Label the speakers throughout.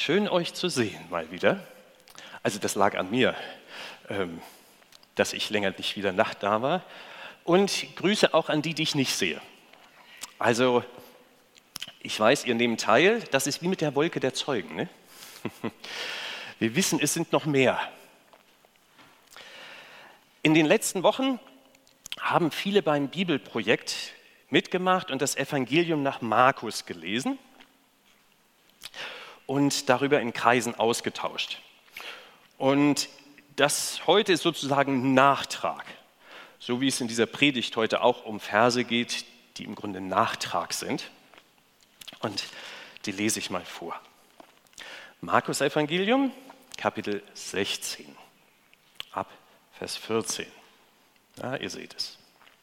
Speaker 1: Schön euch zu sehen mal wieder. Also das lag an mir, dass ich länger nicht wieder Nacht da war. Und Grüße auch an die, die ich nicht sehe. Also ich weiß, ihr nehmt teil, das ist wie mit der Wolke der Zeugen. Ne? Wir wissen, es sind noch mehr. In den letzten Wochen haben viele beim Bibelprojekt mitgemacht und das Evangelium nach Markus gelesen und darüber in Kreisen ausgetauscht. Und das heute ist sozusagen ein Nachtrag, so wie es in dieser Predigt heute auch um Verse geht, die im Grunde Nachtrag sind. Und die lese ich mal vor. Markus Evangelium, Kapitel 16, ab Vers 14. Ja, ihr seht es.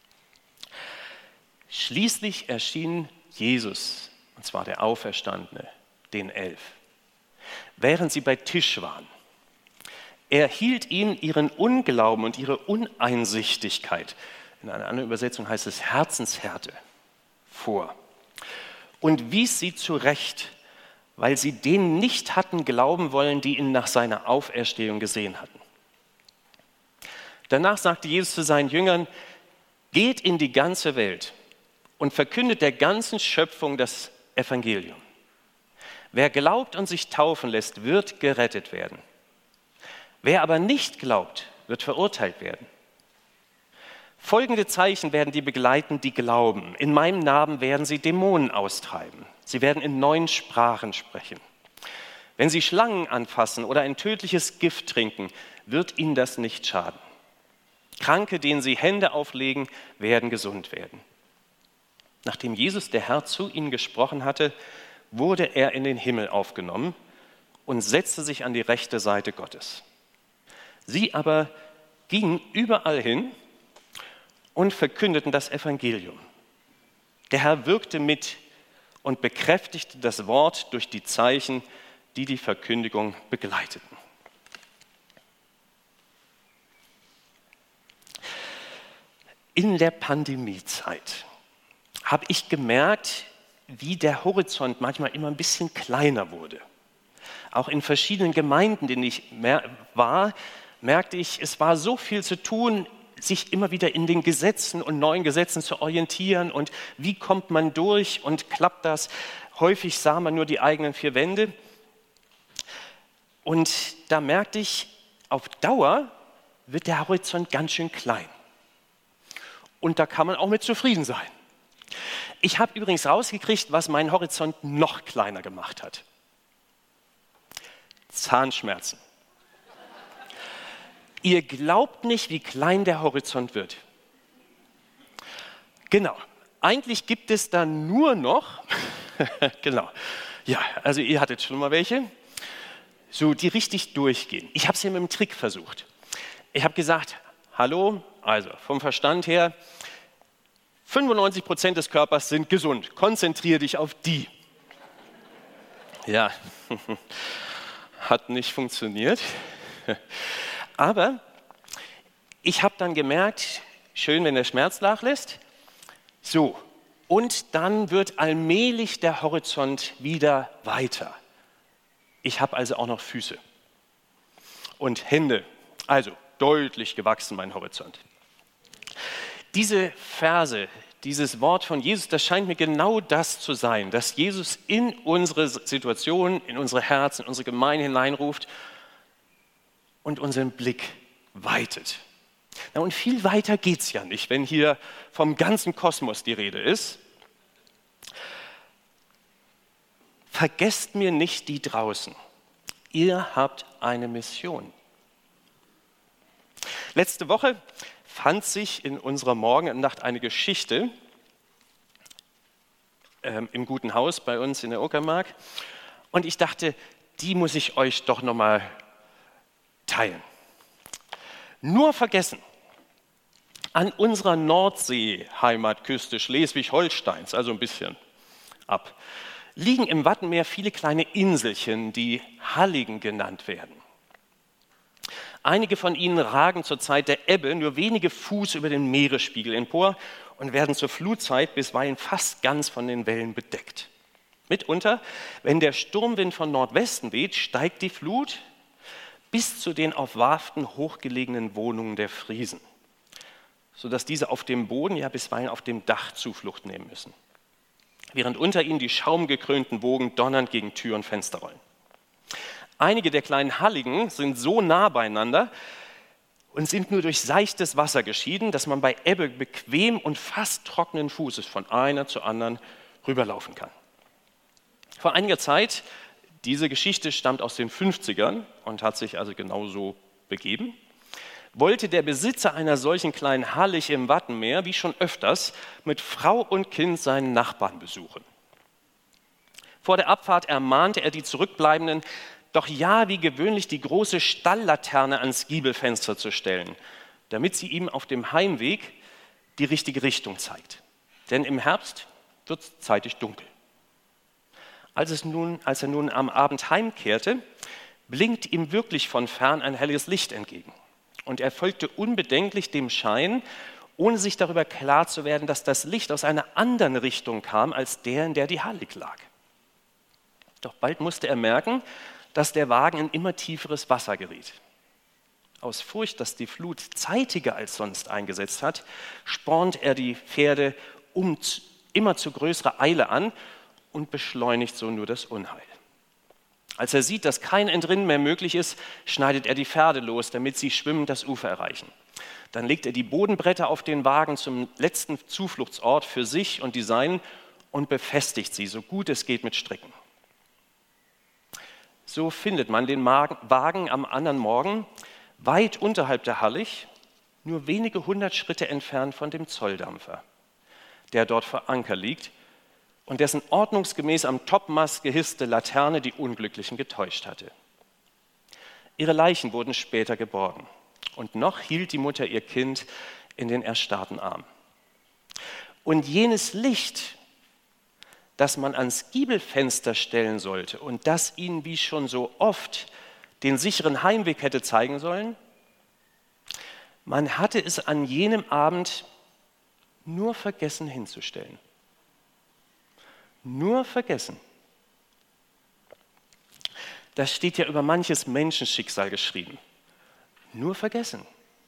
Speaker 1: Schließlich erschien Jesus, und zwar der Auferstandene, den 11, während sie bei Tisch waren. Er hielt ihnen ihren Unglauben und ihre Uneinsichtigkeit, in einer anderen Übersetzung heißt es Herzenshärte, vor und wies sie zurecht, weil sie denen nicht hatten glauben wollen, die ihn nach seiner Auferstehung gesehen hatten. Danach sagte Jesus zu seinen Jüngern: Geht in die ganze Welt und verkündet der ganzen Schöpfung das Evangelium. Wer glaubt und sich taufen lässt, wird gerettet werden. Wer aber nicht glaubt, wird verurteilt werden. Folgende Zeichen werden die begleiten, die glauben. In meinem Namen werden sie Dämonen austreiben. Sie werden in neuen Sprachen sprechen. Wenn sie Schlangen anfassen oder ein tödliches Gift trinken, wird ihnen das nicht schaden. Kranke, denen sie Hände auflegen, werden gesund werden. Nachdem Jesus, der Herr, zu ihnen gesprochen hatte, wurde er in den Himmel aufgenommen und setzte sich an die rechte Seite Gottes. Sie aber gingen überall hin und verkündeten das Evangelium. Der Herr wirkte mit und bekräftigte das Wort durch die Zeichen, die die Verkündigung begleiteten. In der Pandemiezeit habe ich gemerkt, wie der Horizont manchmal immer ein bisschen kleiner wurde. Auch in verschiedenen Gemeinden, in denen ich war, merkte ich, es war so viel zu tun, sich immer wieder in den Gesetzen und neuen Gesetzen zu orientieren und wie kommt man durch und klappt das. Häufig sah man nur die eigenen vier Wände. Und da merkte ich, auf Dauer wird der Horizont ganz schön klein. Und da kann man auch mit zufrieden sein. Ich habe übrigens rausgekriegt, was meinen Horizont noch kleiner gemacht hat. Zahnschmerzen. Ihr glaubt nicht, wie klein der Horizont wird. Genau, eigentlich gibt es da nur noch, genau, ja, also ihr hattet schon mal welche, so die richtig durchgehen. Ich habe es hier mit dem Trick versucht. Ich habe gesagt, hallo, also vom Verstand her, 95% des Körpers sind gesund. Konzentriere dich auf die. Ja, hat nicht funktioniert. Aber ich habe dann gemerkt, schön, wenn der Schmerz nachlässt. So, und dann wird allmählich der Horizont wieder weiter. Ich habe also auch noch Füße und Hände, also deutlich gewachsen mein Horizont. Diese Verse, dieses Wort von Jesus, das scheint mir genau das zu sein, dass Jesus in unsere Situation, in unsere Herzen, in unsere Gemeinde hineinruft und unseren Blick weitet. Na, und viel weiter geht es ja nicht, wenn hier vom ganzen Kosmos die Rede ist. Vergesst mir nicht die draußen. Ihr habt eine Mission. Letzte Woche fand sich in unserer Morgenandacht eine Geschichte im Guten Haus bei uns in der Uckermark. Und ich dachte, die muss ich euch doch nochmal teilen. Nur vergessen, an unserer Nordsee-Heimatküste Schleswig-Holsteins, also ein bisschen ab, liegen im Wattenmeer viele kleine Inselchen, die Halligen genannt werden. Einige von ihnen ragen zur Zeit der Ebbe nur wenige Fuß über den Meeresspiegel empor und werden zur Flutzeit bisweilen fast ganz von den Wellen bedeckt. Mitunter, wenn der Sturmwind von Nordwesten weht, steigt die Flut bis zu den auf Warften hochgelegenen Wohnungen der Friesen, sodass diese auf dem Boden, ja bisweilen auf dem Dach Zuflucht nehmen müssen, während unter ihnen die schaumgekrönten Wogen donnernd gegen Tür und Fenster rollen. Einige der kleinen Halligen sind so nah beieinander und sind nur durch seichtes Wasser geschieden, dass man bei Ebbe bequem und fast trockenen Fußes von einer zur anderen rüberlaufen kann. Vor einiger Zeit, diese Geschichte stammt aus den 50ern und hat sich also genauso begeben, wollte der Besitzer einer solchen kleinen Hallig im Wattenmeer, wie schon öfters, mit Frau und Kind seinen Nachbarn besuchen. Vor der Abfahrt ermahnte er die Zurückbleibenden, doch ja wie gewöhnlich die große Stalllaterne ans Giebelfenster zu stellen, damit sie ihm auf dem Heimweg die richtige Richtung zeigt. Denn im Herbst wird es zeitig dunkel. Als er nun am Abend heimkehrte, blinkt ihm wirklich von fern ein helles Licht entgegen. Und er folgte unbedenklich dem Schein, ohne sich darüber klar zu werden, dass das Licht aus einer anderen Richtung kam, als der, in der die Hallig lag. Doch bald musste er merken, dass der Wagen in immer tieferes Wasser geriet. Aus Furcht, dass die Flut zeitiger als sonst eingesetzt hat, spornt er die Pferde immer zu größerer Eile an und beschleunigt so nur das Unheil. Als er sieht, dass kein Entrinnen mehr möglich ist, schneidet er die Pferde los, damit sie schwimmend das Ufer erreichen. Dann legt er die Bodenbretter auf den Wagen zum letzten Zufluchtsort für sich und die Seinen und befestigt sie, so gut es geht, mit Stricken. So findet man den Wagen am anderen Morgen weit unterhalb der Hallig, nur wenige 100 Schritte entfernt von dem Zolldampfer, der dort vor Anker liegt und dessen ordnungsgemäß am Topmast gehisste Laterne die Unglücklichen getäuscht hatte. Ihre Leichen wurden später geborgen und noch hielt die Mutter ihr Kind in den erstarrten Arm. Und jenes Licht, das man ans Giebelfenster stellen sollte und das ihnen wie schon so oft den sicheren Heimweg hätte zeigen sollen, man hatte es an jenem Abend nur vergessen hinzustellen. Nur vergessen. Das steht ja über manches Menschenschicksal geschrieben. Nur vergessen.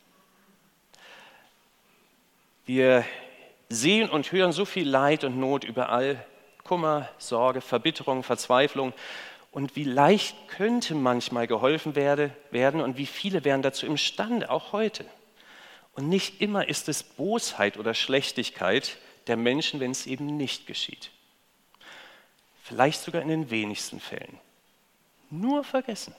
Speaker 1: Wir sehen und hören so viel Leid und Not überall, Kummer, Sorge, Verbitterung, Verzweiflung. Und wie leicht könnte manchmal geholfen werden und wie viele wären dazu imstande, auch heute. Und nicht immer ist es Bosheit oder Schlechtigkeit der Menschen, wenn es eben nicht geschieht. Vielleicht sogar in den wenigsten Fällen. Nur vergessen.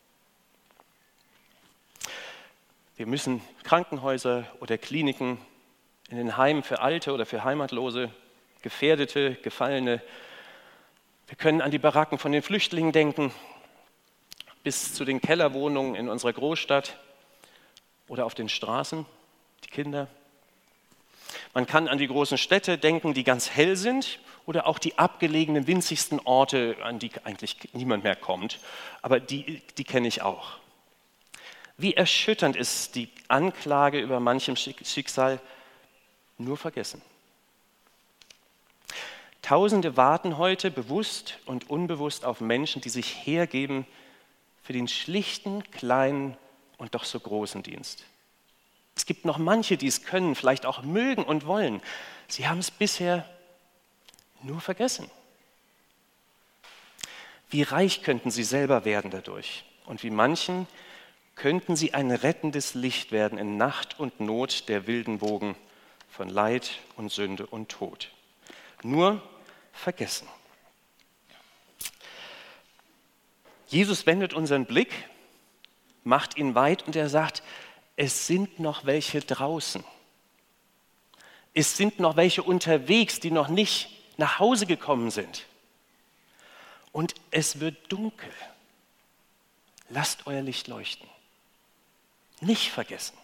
Speaker 1: Wir müssen Krankenhäuser oder Kliniken in den Heimen für Alte oder für Heimatlose, Gefährdete, Gefallene. Wir können an die Baracken von den Flüchtlingen denken, bis zu den Kellerwohnungen in unserer Großstadt oder auf den Straßen, die Kinder. Man kann an die großen Städte denken, die ganz hell sind, oder auch die abgelegenen, winzigsten Orte, an die eigentlich niemand mehr kommt, aber die kenne ich auch. Wie erschütternd ist die Anklage über manchem Schicksal, nur vergessen. Tausende warten heute bewusst und unbewusst auf Menschen, die sich hergeben für den schlichten, kleinen und doch so großen Dienst. Es gibt noch manche, die es können, vielleicht auch mögen und wollen. Sie haben es bisher nur vergessen. Wie reich könnten sie selber werden dadurch? Und wie manchen könnten sie ein rettendes Licht werden in Nacht und Not der wilden Wogen von Leid und Sünde und Tod. Nur vergessen. Jesus wendet unseren Blick, macht ihn weit und er sagt, es sind noch welche draußen. Es sind noch welche unterwegs, die noch nicht nach Hause gekommen sind. Und es wird dunkel. Lasst euer Licht leuchten. Nicht vergessen.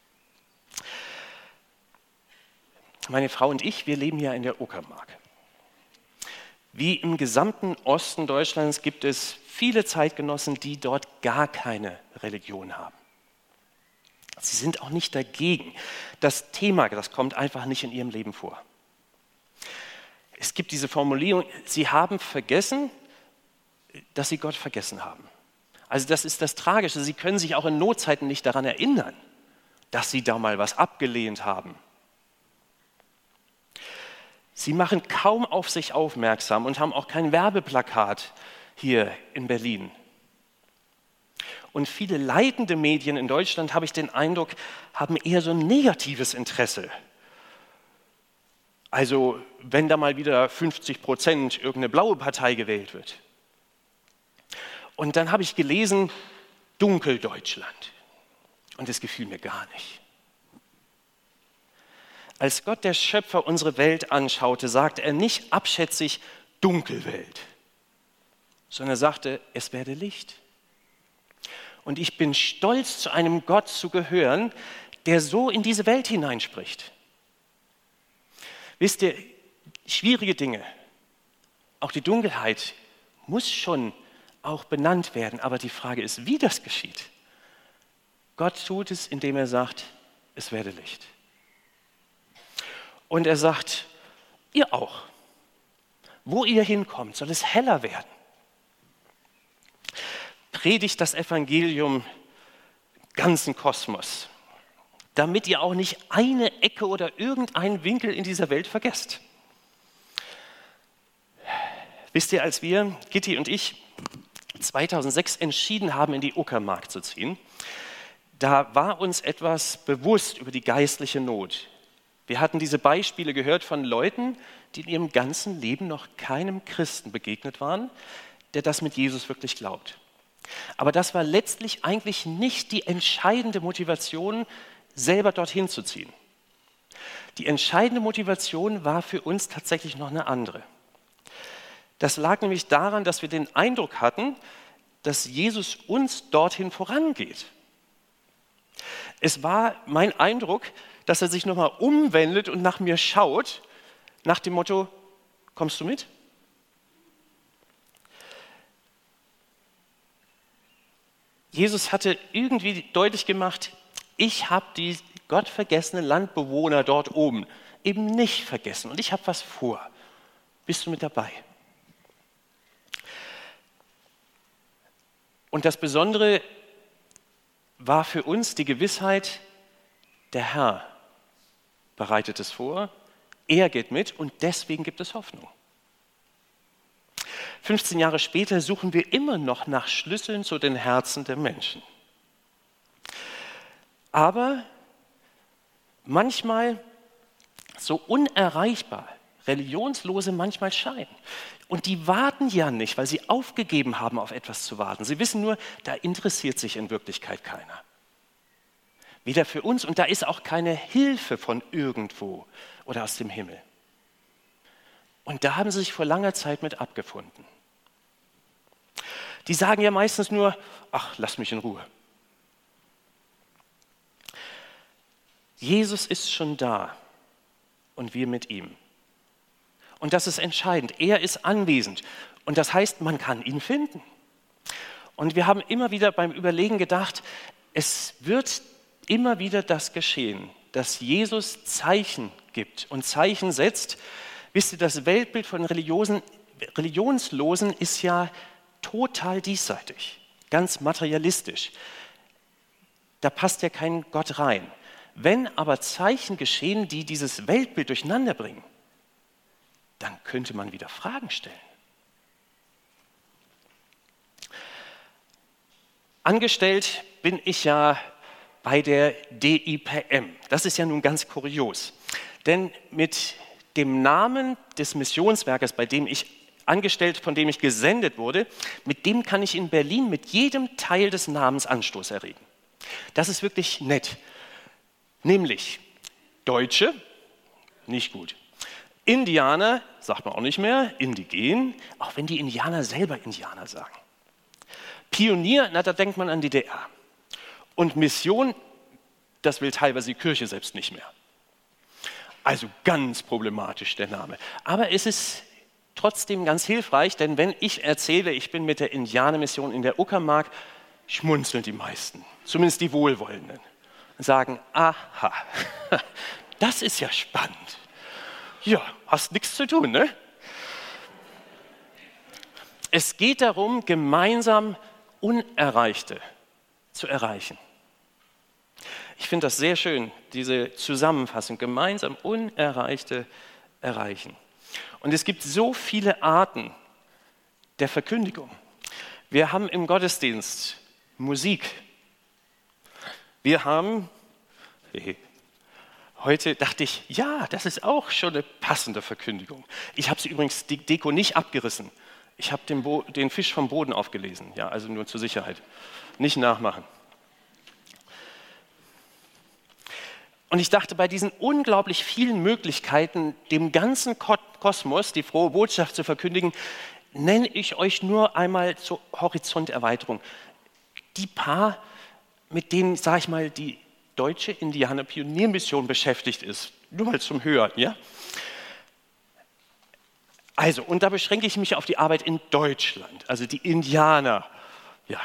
Speaker 1: Meine Frau und ich, wir leben ja in der Uckermark. Wie im gesamten Osten Deutschlands gibt es viele Zeitgenossen, die dort gar keine Religion haben. Sie sind auch nicht dagegen. Das Thema, das kommt einfach nicht in ihrem Leben vor. Es gibt diese Formulierung, sie haben vergessen, dass sie Gott vergessen haben. Also das ist das Tragische, sie können sich auch in Notzeiten nicht daran erinnern, dass sie da mal was abgelehnt haben. Sie machen kaum auf sich aufmerksam und haben auch kein Werbeplakat hier in Berlin. Und viele leitende Medien in Deutschland, habe ich den Eindruck, haben eher so ein negatives Interesse. Also wenn da mal wieder 50% irgendeine blaue Partei gewählt wird. Und dann habe ich gelesen, Dunkeldeutschland. Und das gefiel mir gar nicht. Als Gott, der Schöpfer, unsere Welt anschaute, sagte er nicht abschätzig Dunkelwelt, sondern er sagte, es werde Licht. Und ich bin stolz, zu einem Gott zu gehören, der so in diese Welt hineinspricht. Wisst ihr, schwierige Dinge, auch die Dunkelheit, muss schon auch benannt werden. Aber die Frage ist, wie das geschieht. Gott tut es, indem er sagt, es werde Licht. Und er sagt, ihr auch. Wo ihr hinkommt, soll es heller werden. Predigt das Evangelium im ganzen Kosmos, damit ihr auch nicht eine Ecke oder irgendeinen Winkel in dieser Welt vergesst. Wisst ihr, als wir, Gitti und ich, 2006 entschieden haben, in die Uckermark zu ziehen, da war uns etwas bewusst über die geistliche Not. Wir hatten diese Beispiele gehört von Leuten, die in ihrem ganzen Leben noch keinem Christen begegnet waren, der das mit Jesus wirklich glaubt. Aber das war letztlich eigentlich nicht die entscheidende Motivation, selber dorthin zu ziehen. Die entscheidende Motivation war für uns tatsächlich noch eine andere. Das lag nämlich daran, dass wir den Eindruck hatten, dass Jesus uns dorthin vorangeht. Es war mein Eindruck, dass er sich nochmal umwendet und nach mir schaut, nach dem Motto, kommst du mit? Jesus hatte irgendwie deutlich gemacht, ich habe die gottvergessenen Landbewohner dort oben eben nicht vergessen und ich habe was vor. Bist du mit dabei? Und das Besondere war für uns die Gewissheit, der Herr bereitet es vor, er geht mit und deswegen gibt es Hoffnung. 15 Jahre später suchen wir immer noch nach Schlüsseln zu den Herzen der Menschen. Aber manchmal so unerreichbar Religionslose manchmal scheinen. Und die warten ja nicht, weil sie aufgegeben haben, auf etwas zu warten. Sie wissen nur, da interessiert sich in Wirklichkeit keiner. Weder für uns und da ist auch keine Hilfe von irgendwo oder aus dem Himmel. Und da haben sie sich vor langer Zeit mit abgefunden. Die sagen ja meistens nur, ach, lass mich in Ruhe. Jesus ist schon da und wir mit ihm. Und das ist entscheidend. Er ist anwesend. Und das heißt, man kann ihn finden. Und wir haben immer wieder beim Überlegen gedacht, es wird immer wieder das geschehen, dass Jesus Zeichen gibt und Zeichen setzt. Wisst ihr, das Weltbild von Religionslosen ist ja total diesseitig, ganz materialistisch. Da passt ja kein Gott rein. Wenn aber Zeichen geschehen, die dieses Weltbild durcheinander bringen, dann könnte man wieder Fragen stellen. Angestellt bin ich ja bei der DIPM. Das ist ja nun ganz kurios. Denn mit dem Namen des Missionswerkes, bei dem ich angestellt, von dem ich gesendet wurde, mit dem kann ich in Berlin mit jedem Teil des Namens Anstoß erregen. Das ist wirklich nett. Nämlich Deutsche, nicht gut. Indianer, sagt man auch nicht mehr, indigen, auch wenn die Indianer selber Indianer sagen. Pionier, na, da denkt man an die DDR. Und Mission, das will teilweise die Kirche selbst nicht mehr. Also ganz problematisch der Name. Aber es ist trotzdem ganz hilfreich, denn wenn ich erzähle, ich bin mit der Indianermission in der Uckermark, schmunzeln die meisten, zumindest die Wohlwollenden, und sagen, aha, das ist ja spannend. Ja, hast nichts zu tun, ne? Es geht darum, gemeinsam Unerreichte zu erreichen. Ich finde das sehr schön, diese Zusammenfassung, gemeinsam Unerreichte erreichen. Und es gibt so viele Arten der Verkündigung. Wir haben im Gottesdienst Musik. Wir haben, heute dachte ich, ja, das ist auch schon eine passende Verkündigung. Ich habe sie übrigens, die Deko nicht abgerissen. Ich habe den Fisch vom Boden aufgelesen, ja, also nur zur Sicherheit. Nicht nachmachen. Und ich dachte, bei diesen unglaublich vielen Möglichkeiten, dem ganzen Kosmos die frohe Botschaft zu verkündigen, nenne ich euch nur einmal zur Horizonterweiterung die paar, mit denen, sage ich mal, die deutsche Indianer-Pioniermission beschäftigt ist. Nur mal zum Hören, ja? Also, und da beschränke ich mich auf die Arbeit in Deutschland, also die Indianer. Ja.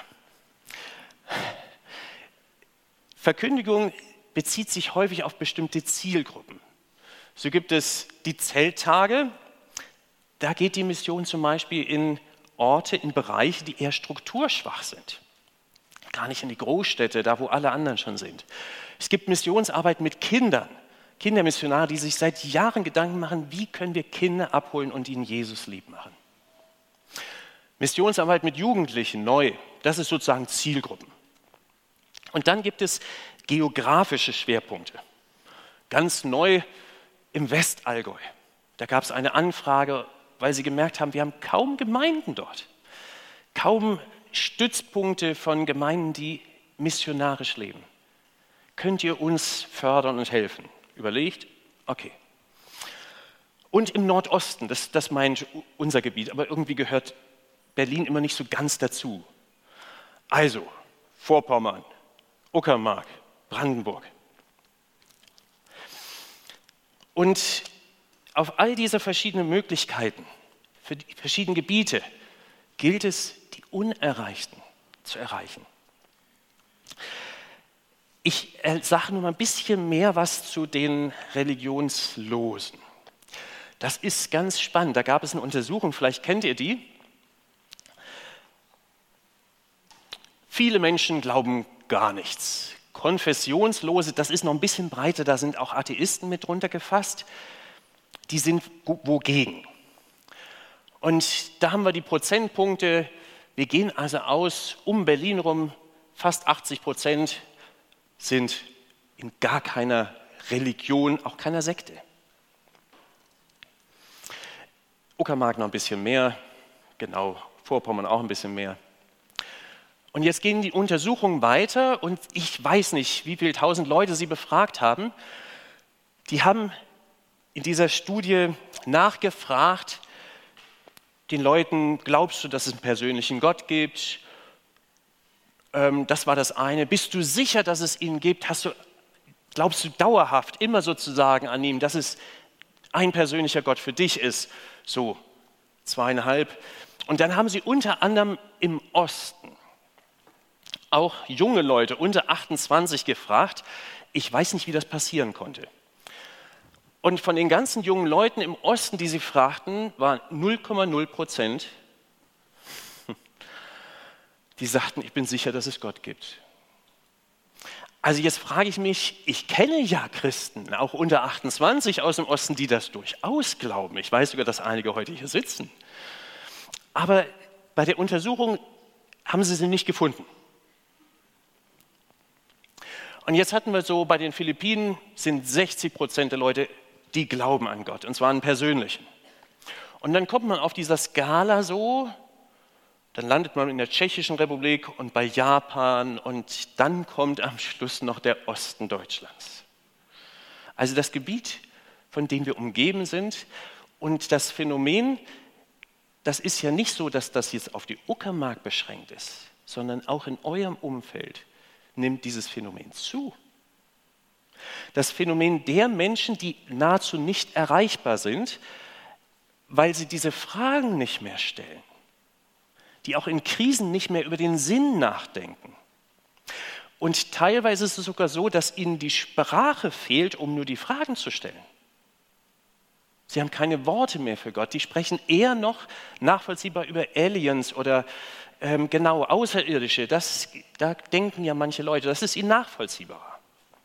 Speaker 1: Verkündigung bezieht sich häufig auf bestimmte Zielgruppen. So gibt es die Zelttage, da geht die Mission zum Beispiel in Orte, in Bereiche, die eher strukturschwach sind. Gar nicht in die Großstädte, da wo alle anderen schon sind. Es gibt Missionsarbeit mit Kindern, Kindermissionare, die sich seit Jahren Gedanken machen, wie können wir Kinder abholen und ihnen Jesus lieb machen. Missionsarbeit mit Jugendlichen, neu, das ist sozusagen Zielgruppen. Und dann gibt es geografische Schwerpunkte. Ganz neu im Westallgäu. Da gab es eine Anfrage, weil sie gemerkt haben, wir haben kaum Gemeinden dort. Kaum Stützpunkte von Gemeinden, die missionarisch leben. Könnt ihr uns fördern und helfen? Überlegt, okay. Und im Nordosten, das meint unser Gebiet, aber irgendwie gehört Berlin immer nicht so ganz dazu. Also, Vorpommern, Uckermark, Brandenburg. Und auf all diese verschiedenen Möglichkeiten, für die verschiedenen Gebiete, gilt es, die Unerreichten zu erreichen. Ich sage nur mal ein bisschen mehr was zu den Religionslosen. Das ist ganz spannend. Da gab es eine Untersuchung, vielleicht kennt ihr die. Viele Menschen glauben gar nichts. Konfessionslose, das ist noch ein bisschen breiter, da sind auch Atheisten mit drunter gefasst. Die sind wogegen. Und da haben wir die Prozentpunkte. Wir gehen also aus, um Berlin rum, fast 80% sind in gar keiner Religion, auch keiner Sekte. Uckermark noch ein bisschen mehr, genau, Vorpommern auch ein bisschen mehr. Und jetzt gehen die Untersuchungen weiter und ich weiß nicht, wie viele tausend Leute sie befragt haben. Die haben in dieser Studie nachgefragt, den Leuten, glaubst du, dass es einen persönlichen Gott gibt? Das war das eine. Bist du sicher, dass es ihn gibt? Glaubst du dauerhaft, immer sozusagen an ihm, dass es ein persönlicher Gott für dich ist? So 2,5. Und dann haben sie unter anderem im Osten auch junge Leute unter 28 gefragt. Ich weiß nicht, wie das passieren konnte. Und von den ganzen jungen Leuten im Osten, die sie fragten, waren 0,0%, die sagten, ich bin sicher, dass es Gott gibt. Also jetzt frage ich mich, ich kenne ja Christen, auch unter 28 aus dem Osten, die das durchaus glauben. Ich weiß sogar, dass einige heute hier sitzen. Aber bei der Untersuchung haben sie nicht gefunden. Und jetzt hatten wir so, bei den Philippinen sind 60% der Leute, die glauben an Gott, und zwar einen persönlichen. Und dann kommt man auf dieser Skala so, dann landet man in der Tschechischen Republik und bei Japan und dann kommt am Schluss noch der Osten Deutschlands. Also das Gebiet, von dem wir umgeben sind. Und das Phänomen, das ist ja nicht so, dass das jetzt auf die Uckermark beschränkt ist, sondern auch in eurem Umfeld nimmt dieses Phänomen zu. Das Phänomen der Menschen, die nahezu nicht erreichbar sind, weil sie diese Fragen nicht mehr stellen, die auch in Krisen nicht mehr über den Sinn nachdenken. Und teilweise ist es sogar so, dass ihnen die Sprache fehlt, um nur die Fragen zu stellen. Sie haben keine Worte mehr für Gott. Die sprechen eher noch nachvollziehbar über Aliens oder Außerirdische. Da denken ja manche Leute, das ist ihnen nachvollziehbarer.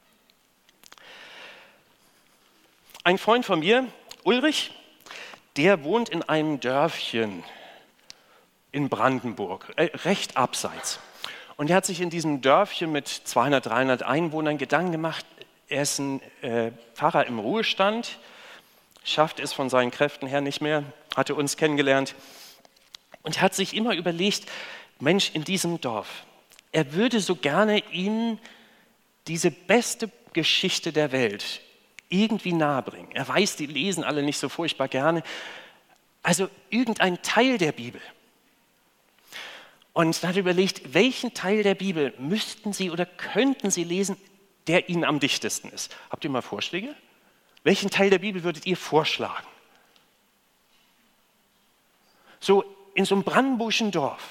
Speaker 1: Ein Freund von mir, Ulrich, der wohnt in einem Dörfchen in Brandenburg, recht abseits. Und er hat sich in diesem Dörfchen mit 200, 300 Einwohnern Gedanken gemacht. Er ist ein Pfarrer im Ruhestand, schafft es von seinen Kräften her nicht mehr, hatte uns kennengelernt und hat sich immer überlegt, Mensch, in diesem Dorf, er würde so gerne ihnen diese beste Geschichte der Welt irgendwie nahebringen. Er weiß, die lesen alle nicht so furchtbar gerne. Also irgendein Teil der Bibel. Und dann hat er überlegt, welchen Teil der Bibel müssten Sie oder könnten Sie lesen, der Ihnen am dichtesten ist. Habt ihr mal Vorschläge? Welchen Teil der Bibel würdet ihr vorschlagen? So in so einem brandenburgischen Dorf.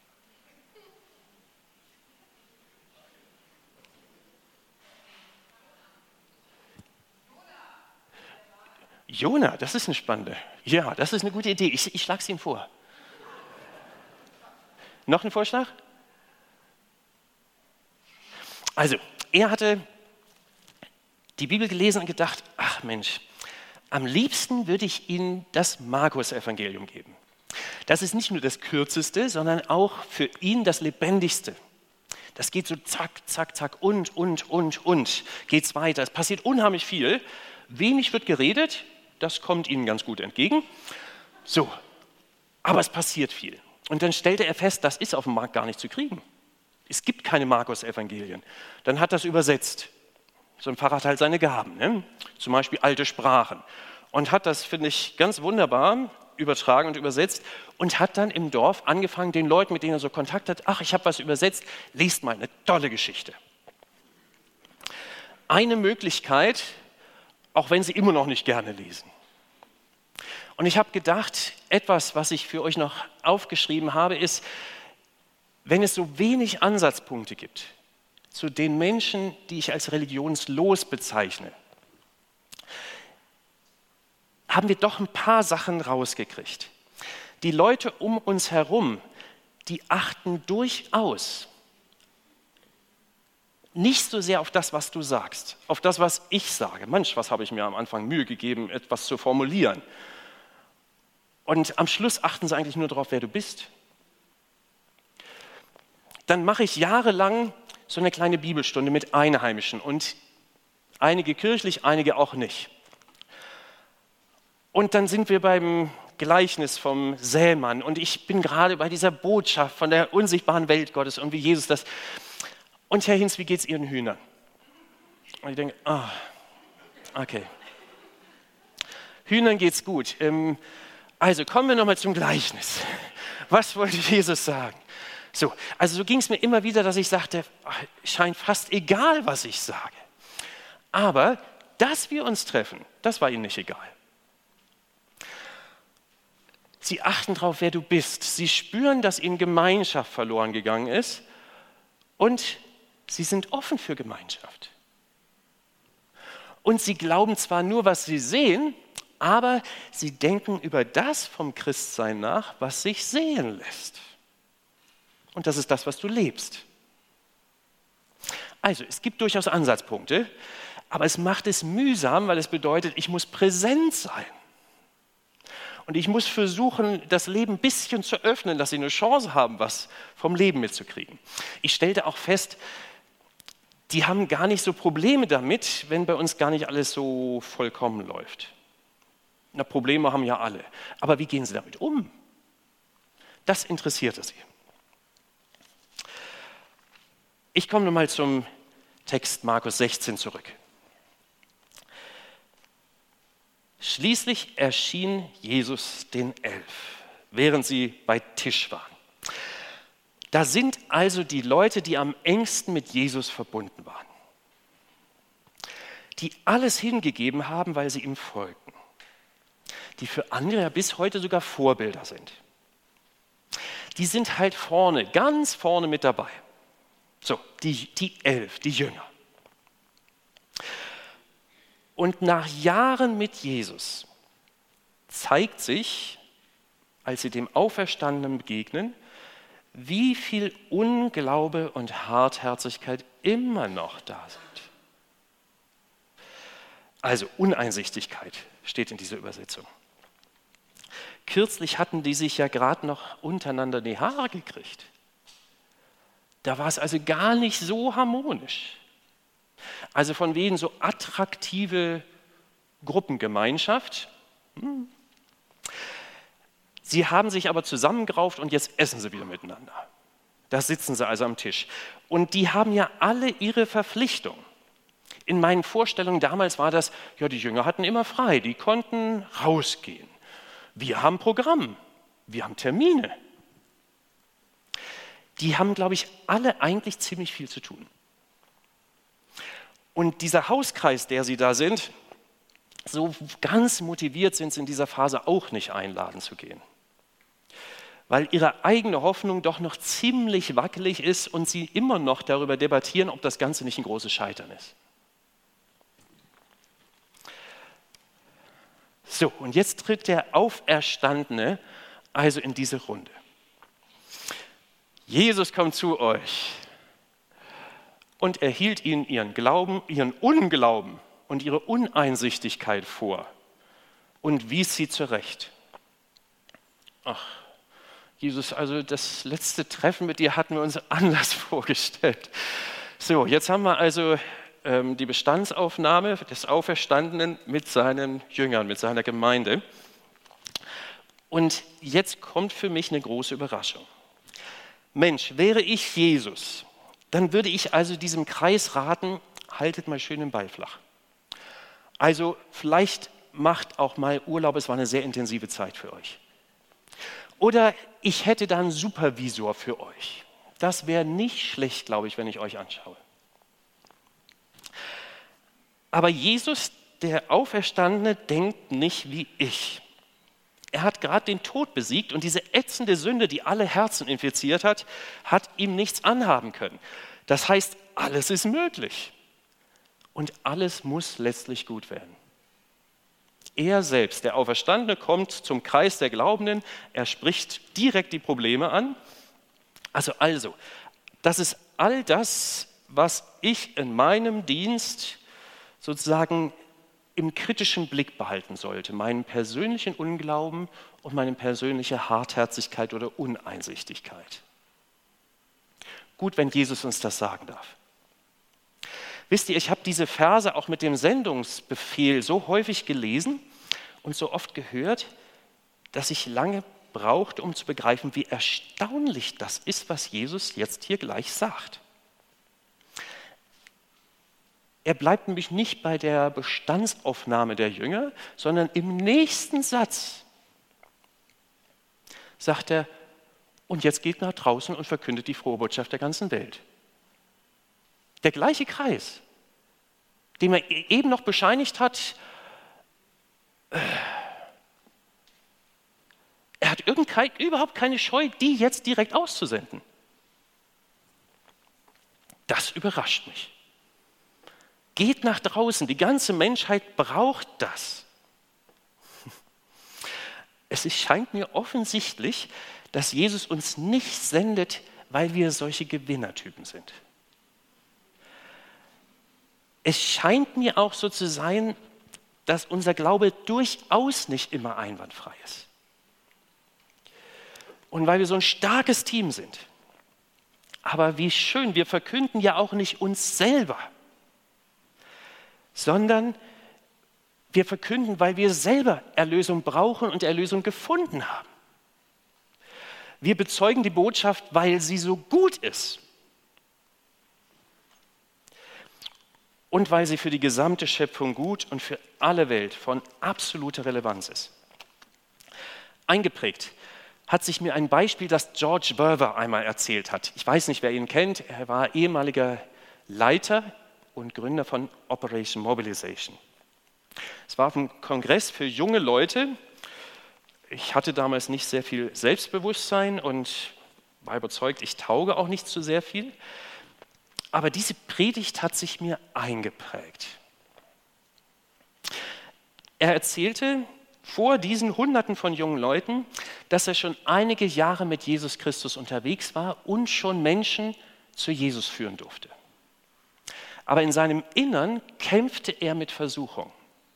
Speaker 1: Jona, das ist eine spannende. Ja, das ist eine gute Idee. Ich schlage es Ihnen vor. Noch ein Vorschlag? Also, er hatte die Bibel gelesen und gedacht, ach Mensch, am liebsten würde ich Ihnen das Markus-Evangelium geben. Das ist nicht nur das Kürzeste, sondern auch für ihn das Lebendigste. Das geht so zack, zack, zack und geht's weiter. Es passiert unheimlich viel. Wenig wird geredet, das kommt Ihnen ganz gut entgegen. So, aber es passiert viel. Und dann stellte er fest, das ist auf dem Markt gar nicht zu kriegen. Es gibt keine Markus-Evangelien. Dann hat das übersetzt. So ein Pfarrer hat halt seine Gaben, ne? Zum Beispiel alte Sprachen. Und hat das, finde ich, ganz wunderbar übertragen und übersetzt und hat dann im Dorf angefangen, den Leuten, mit denen er so Kontakt hat, ach, ich habe was übersetzt, lest mal, eine tolle Geschichte. Eine Möglichkeit, auch wenn Sie immer noch nicht gerne lesen. Und ich habe gedacht, etwas, was ich für euch noch aufgeschrieben habe, ist, wenn es so wenig Ansatzpunkte gibt zu den Menschen, die ich als religionslos bezeichne, haben wir doch ein paar Sachen rausgekriegt. Die Leute um uns herum, die achten durchaus nicht so sehr auf das, was du sagst, auf das, was ich sage. Mensch, was habe ich mir am Anfang Mühe gegeben, etwas zu formulieren. Und am Schluss achten sie eigentlich nur darauf, wer du bist. Dann mache ich jahrelang so eine kleine Bibelstunde mit Einheimischen und einige kirchlich, einige auch nicht. Und dann sind wir beim Gleichnis vom Sämann und ich bin gerade bei dieser Botschaft von der unsichtbaren Welt Gottes und wie Jesus das... Und Herr Hinz, wie geht's Ihren Hühnern? Und ich denke, okay. Hühnern geht's gut. Also kommen wir nochmal zum Gleichnis. Was wollte Jesus sagen? So ging es mir immer wieder, dass ich sagte, scheint fast egal, was ich sage. Aber, dass wir uns treffen, das war ihnen nicht egal. Sie achten darauf, wer du bist. Sie spüren, dass ihnen Gemeinschaft verloren gegangen ist und sie sind offen für Gemeinschaft. Und sie glauben zwar nur, was sie sehen, aber sie denken über das vom Christsein nach, was sich sehen lässt. Und das ist das, was du lebst. Also, es gibt durchaus Ansatzpunkte, aber es macht es mühsam, weil es bedeutet, ich muss präsent sein. Und ich muss versuchen, das Leben ein bisschen zu öffnen, dass sie eine Chance haben, was vom Leben mitzukriegen. Ich stellte auch fest, die haben gar nicht so Probleme damit, wenn bei uns gar nicht alles so vollkommen läuft. Na, Probleme haben ja alle. Aber wie gehen sie damit um? Das interessierte sie. Ich komme nochmal zum Text Markus 16 zurück. Schließlich erschien Jesus den 11, während sie bei Tisch waren. Da sind also die Leute, die am engsten mit Jesus verbunden waren, die alles hingegeben haben, weil sie ihm folgten, die für andere ja bis heute sogar Vorbilder sind. Die sind halt vorne, ganz vorne mit dabei. So, die 11, die Jünger. Und nach Jahren mit Jesus zeigt sich, als sie dem Auferstandenen begegnen, wie viel Unglaube und Hartherzigkeit immer noch da sind. Also Uneinsichtigkeit steht in dieser Übersetzung. Kürzlich hatten die sich ja gerade noch untereinander die Haare gekriegt. Da war es also gar nicht so harmonisch. Also von wegen so attraktive Gruppengemeinschaft. Sie haben sich aber zusammengerauft und jetzt essen sie wieder miteinander. Da sitzen sie also am Tisch. Und die haben ja alle ihre Verpflichtung. In meinen Vorstellungen damals war das, ja, die Jünger hatten immer frei, die konnten rausgehen. Wir haben Programm, wir haben Termine. Die haben, glaube ich, alle eigentlich ziemlich viel zu tun. Und dieser Hauskreis, der sie da sind, so ganz motiviert sind sie in dieser Phase auch nicht einladen zu gehen. Weil ihre eigene Hoffnung doch noch ziemlich wackelig ist und sie immer noch darüber debattieren, ob das Ganze nicht ein großes Scheitern ist. So, und jetzt tritt der Auferstandene also in diese Runde. Jesus kommt zu euch und er hielt ihnen ihren Glauben, ihren Unglauben und ihre Uneinsichtigkeit vor und wies sie zurecht. Ach, Jesus, also das letzte Treffen mit dir hatten wir uns anders vorgestellt. So, jetzt haben wir also die Bestandsaufnahme des Auferstandenen mit seinen Jüngern, mit seiner Gemeinde. Und jetzt kommt für mich eine große Überraschung. Mensch, wäre ich Jesus, dann würde ich also diesem Kreis raten, haltet mal schön den Ball flach. Also vielleicht macht auch mal Urlaub, es war eine sehr intensive Zeit für euch. Oder ich hätte da einen Supervisor für euch. Das wäre nicht schlecht, glaube ich, wenn ich euch anschaue. Aber Jesus, der Auferstandene, denkt nicht wie ich. Er hat gerade den Tod besiegt und diese ätzende Sünde, die alle Herzen infiziert hat, hat ihm nichts anhaben können. Das heißt, alles ist möglich und alles muss letztlich gut werden. Er selbst, der Auferstandene, kommt zum Kreis der Glaubenden, er spricht direkt die Probleme an. Also, das ist all das, was ich in meinem Dienst sozusagen im kritischen Blick behalten sollte, meinen persönlichen Unglauben und meine persönliche Hartherzigkeit oder Uneinsichtigkeit. Gut, wenn Jesus uns das sagen darf. Wisst ihr, ich habe diese Verse auch mit dem Sendungsbefehl so häufig gelesen und so oft gehört, dass ich lange brauchte, um zu begreifen, wie erstaunlich das ist, was Jesus jetzt hier gleich sagt. Er bleibt nämlich nicht bei der Bestandsaufnahme der Jünger, sondern im nächsten Satz sagt er, und jetzt geht nach draußen und verkündet die frohe Botschaft der ganzen Welt. Der gleiche Kreis, dem er eben noch bescheinigt hat, er hat überhaupt keine Scheu, die jetzt direkt auszusenden. Das überrascht mich. Geht nach draußen, die ganze Menschheit braucht das. Es scheint mir offensichtlich, dass Jesus uns nicht sendet, weil wir solche Gewinnertypen sind. Es scheint mir auch so zu sein, dass unser Glaube durchaus nicht immer einwandfrei ist. Und weil wir so ein starkes Team sind. Aber wie schön, wir verkünden ja auch nicht uns selber, sondern wir verkünden, weil wir selber Erlösung brauchen und Erlösung gefunden haben. Wir bezeugen die Botschaft, weil sie so gut ist und weil sie für die gesamte Schöpfung gut und für alle Welt von absoluter Relevanz ist. Eingeprägt hat sich mir ein Beispiel, das George Verwer einmal erzählt hat. Ich weiß nicht, wer ihn kennt. Er war ehemaliger Leiter und Gründer von Operation Mobilization. Es war auf einem Kongress für junge Leute. Ich hatte damals nicht sehr viel Selbstbewusstsein und war überzeugt, ich tauge auch nicht zu sehr viel. Aber diese Predigt hat sich mir eingeprägt. Er erzählte, vor diesen Hunderten von jungen Leuten, dass er schon einige Jahre mit Jesus Christus unterwegs war und schon Menschen zu Jesus führen durfte. Aber in seinem Innern kämpfte er mit Versuchung.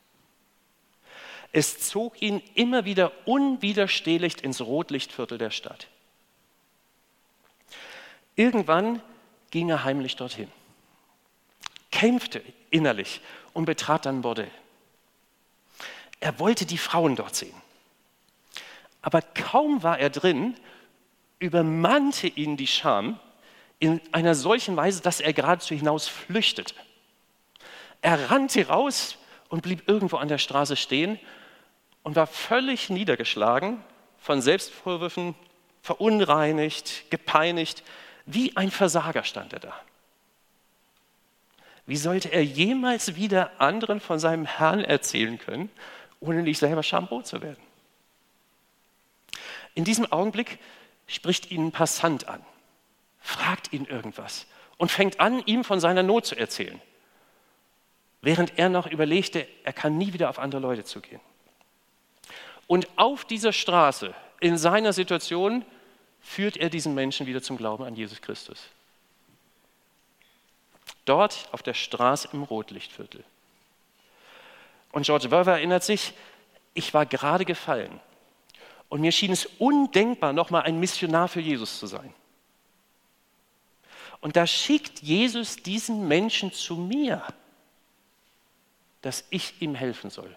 Speaker 1: Es zog ihn immer wieder unwiderstehlich ins Rotlichtviertel der Stadt. Irgendwann ging er heimlich dorthin, kämpfte innerlich und betrat dann ein Bordell. Er wollte die Frauen dort sehen. Aber kaum war er drin, übermannte ihn die Scham in einer solchen Weise, dass er geradezu hinaus flüchtete. Er rannte raus und blieb irgendwo an der Straße stehen und war völlig niedergeschlagen, von Selbstvorwürfen verunreinigt, gepeinigt. Wie ein Versager stand er da. Wie sollte er jemals wieder anderen von seinem Herrn erzählen können, ohne nicht selber schamrot zu werden? In diesem Augenblick spricht ihn ein Passant an, fragt ihn irgendwas und fängt an, ihm von seiner Not zu erzählen, während er noch überlegte, er kann nie wieder auf andere Leute zugehen. Und auf dieser Straße, in seiner Situation, führt er diesen Menschen wieder zum Glauben an Jesus Christus. Dort auf der Straße im Rotlichtviertel. Und George Verwer erinnert sich, ich war gerade gefallen und mir schien es undenkbar, nochmal ein Missionar für Jesus zu sein. Und da schickt Jesus diesen Menschen zu mir, dass ich ihm helfen soll.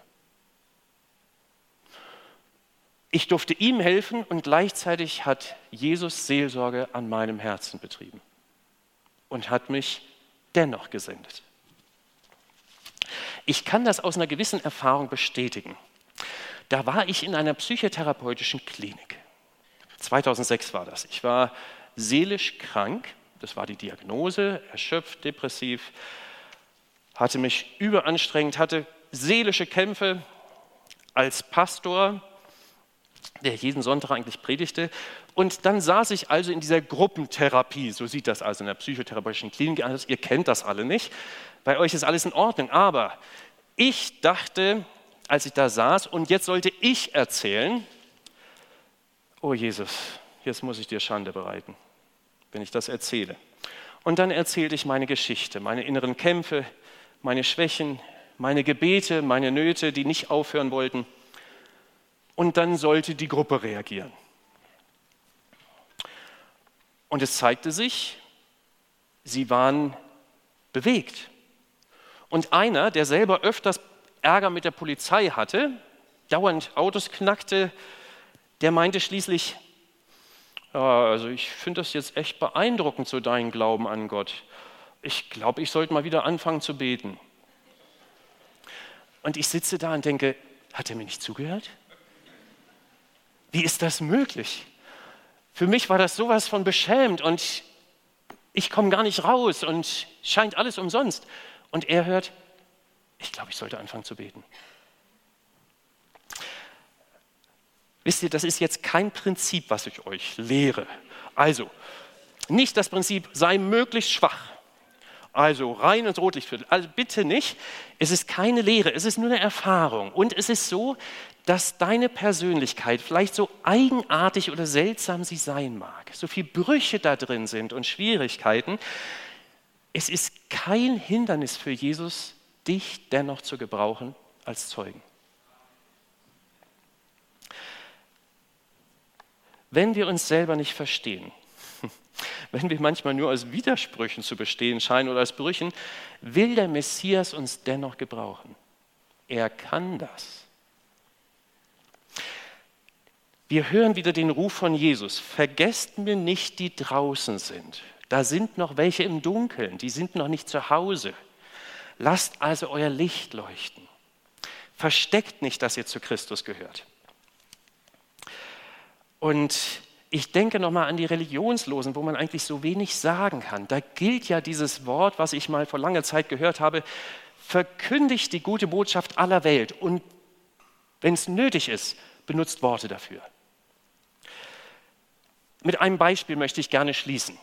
Speaker 1: Ich durfte ihm helfen und gleichzeitig hat Jesus Seelsorge an meinem Herzen betrieben und hat mich dennoch gesendet. Ich kann das aus einer gewissen Erfahrung bestätigen. Da war ich in einer psychotherapeutischen Klinik. 2006 war das. Ich war seelisch krank, das war die Diagnose, erschöpft, depressiv, hatte mich überanstrengt, hatte seelische Kämpfe als Pastor, der jeden Sonntag eigentlich predigte. Und dann saß ich also in dieser Gruppentherapie, so sieht das also in der psychotherapeutischen Klinik aus. Ihr kennt das alle nicht, bei euch ist alles in Ordnung. Aber ich dachte, als ich da saß und jetzt sollte ich erzählen, oh Jesus, jetzt muss ich dir Schande bereiten, wenn ich das erzähle. Und dann erzählte ich meine Geschichte, meine inneren Kämpfe, meine Schwächen, meine Gebete, meine Nöte, die nicht aufhören wollten. Und dann sollte die Gruppe reagieren. Und es zeigte sich, sie waren bewegt. Und einer, der selber öfters Ärger mit der Polizei hatte, dauernd Autos knackte, der meinte schließlich, ja, also ich finde das jetzt echt beeindruckend, so deinen Glauben an Gott. Ich glaube, ich sollte mal wieder anfangen zu beten. Und ich sitze da und denke, hat er mir nicht zugehört? Wie ist das möglich? Für mich war das sowas von beschämend und ich komme gar nicht raus und scheint alles umsonst. Und er hört, ich glaube, ich sollte anfangen zu beten. Wisst ihr, das ist jetzt kein Prinzip, was ich euch lehre. Also, nicht das Prinzip, sei möglichst schwach. Also rein ins Rotlichtviertel. Also bitte nicht. Es ist keine Lehre, es ist nur eine Erfahrung. Und es ist so, dass deine Persönlichkeit, vielleicht so eigenartig oder seltsam sie sein mag, so viele Brüche da drin sind und Schwierigkeiten, es ist kein Hindernis für Jesus, dich dennoch zu gebrauchen als Zeugen. Wenn wir uns selber nicht verstehen, wenn wir manchmal nur aus Widersprüchen zu bestehen scheinen oder aus Brüchen, will der Messias uns dennoch gebrauchen. Er kann das. Wir hören wieder den Ruf von Jesus. Vergesst mir nicht, die draußen sind. Da sind noch welche im Dunkeln, die sind noch nicht zu Hause. Lasst also euer Licht leuchten. Versteckt nicht, dass ihr zu Christus gehört. Und ich denke nochmal an die Religionslosen, wo man eigentlich so wenig sagen kann. Da gilt ja dieses Wort, was ich mal vor langer Zeit gehört habe, verkündigt die gute Botschaft aller Welt und wenn es nötig ist, benutzt Worte dafür. Mit einem Beispiel möchte ich gerne schließen.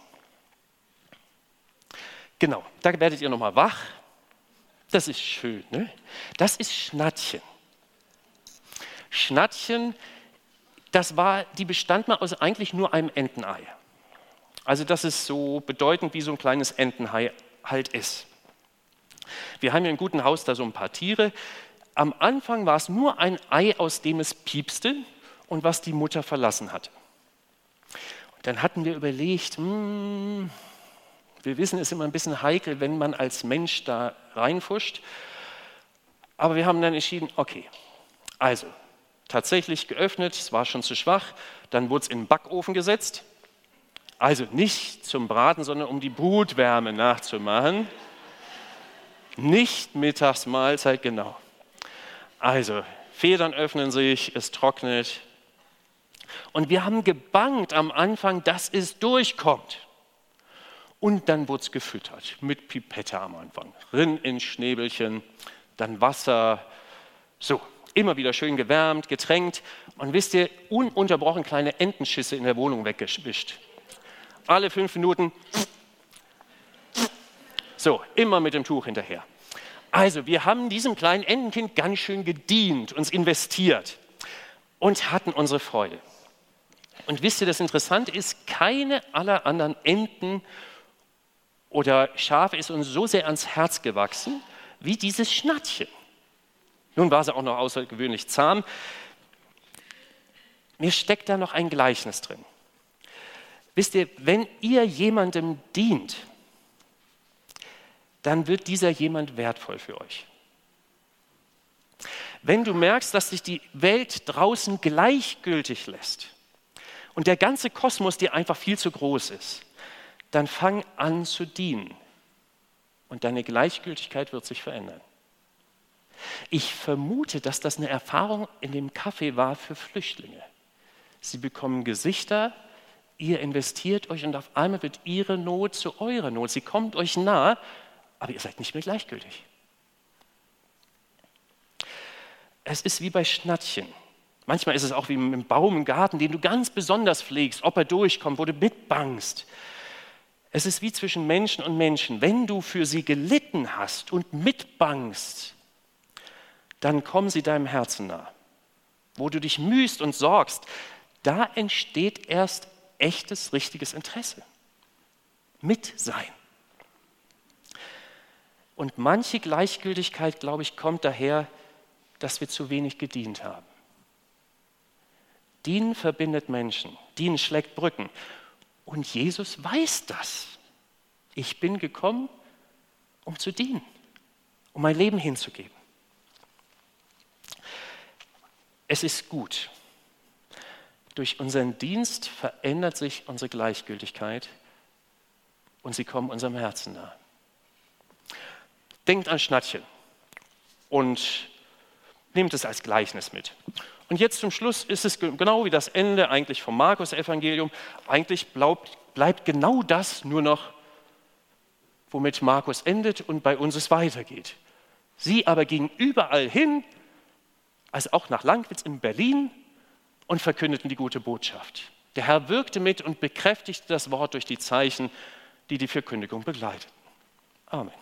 Speaker 1: Genau, da werdet ihr nochmal wach. Das ist schön, ne? Das ist Schnattchen. Schnattchen, die bestand mal aus eigentlich nur einem Entenei. Also das ist so bedeutend, wie so ein kleines Entenei halt ist. Wir haben hier im guten Haus da so ein paar Tiere. Am Anfang war es nur ein Ei, aus dem es piepste und was die Mutter verlassen hatte. Und dann hatten wir überlegt, wir wissen, es ist immer ein bisschen heikel, wenn man als Mensch da reinfuscht. Aber wir haben dann entschieden, okay, also tatsächlich geöffnet, es war schon zu schwach, dann wurde es in den Backofen gesetzt. Also nicht zum Braten, sondern um die Brutwärme nachzumachen. Nicht Mittagsmahlzeit, genau. Also Federn öffnen sich, es trocknet. Und wir haben gebangt am Anfang, dass es durchkommt. Und dann wurde es gefüttert mit Pipette am Anfang. Rinn ins Schnäbelchen, dann Wasser. So, immer wieder schön gewärmt, getränkt. Und wisst ihr, ununterbrochen kleine Entenschisse in der Wohnung weggewischt. Alle 5 Minuten. So, immer mit dem Tuch hinterher. Also, wir haben diesem kleinen Entenkind ganz schön gedient, uns investiert und hatten unsere Freude. Und wisst ihr, das Interessante ist, keine aller anderen Enten oder Schafe ist uns so sehr ans Herz gewachsen wie dieses Schnattchen. Nun war sie auch noch außergewöhnlich zahm. Mir steckt da noch ein Gleichnis drin. Wisst ihr, wenn ihr jemandem dient, dann wird dieser jemand wertvoll für euch. Wenn du merkst, dass sich die Welt draußen gleichgültig lässt und der ganze Kosmos dir einfach viel zu groß ist, dann fang an zu dienen und deine Gleichgültigkeit wird sich verändern. Ich vermute, dass das eine Erfahrung in dem Café war für Flüchtlinge. Sie bekommen Gesichter, ihr investiert euch und auf einmal wird ihre Not zu eurer Not. Sie kommt euch nah, aber ihr seid nicht mehr gleichgültig. Es ist wie bei Schnattchen. Manchmal ist es auch wie mit einem Baum im Garten, den du ganz besonders pflegst, ob er durchkommt, wo du mitbangst. Es ist wie zwischen Menschen und Menschen. Wenn du für sie gelitten hast und mitbangst, dann kommen sie deinem Herzen nah. Wo du dich mühst und sorgst, da entsteht erst echtes, richtiges Interesse. Mitsein. Und manche Gleichgültigkeit, glaube ich, kommt daher, dass wir zu wenig gedient haben. Dienen verbindet Menschen, dienen schlägt Brücken. Und Jesus weiß das. Ich bin gekommen, um zu dienen, um mein Leben hinzugeben. Es ist gut. Durch unseren Dienst verändert sich unsere Gleichgültigkeit und sie kommen unserem Herzen nahe. Denkt an Schnattchen und nehmt es als Gleichnis mit. Und jetzt zum Schluss ist es genau wie das Ende eigentlich vom Markus-Evangelium. Eigentlich bleibt genau das nur noch, womit Markus endet und bei uns es weitergeht. Sie aber gingen überall hin, also auch nach Langwitz in Berlin, und verkündeten die gute Botschaft. Der Herr wirkte mit und bekräftigte das Wort durch die Zeichen, die die Verkündigung begleiteten. Amen.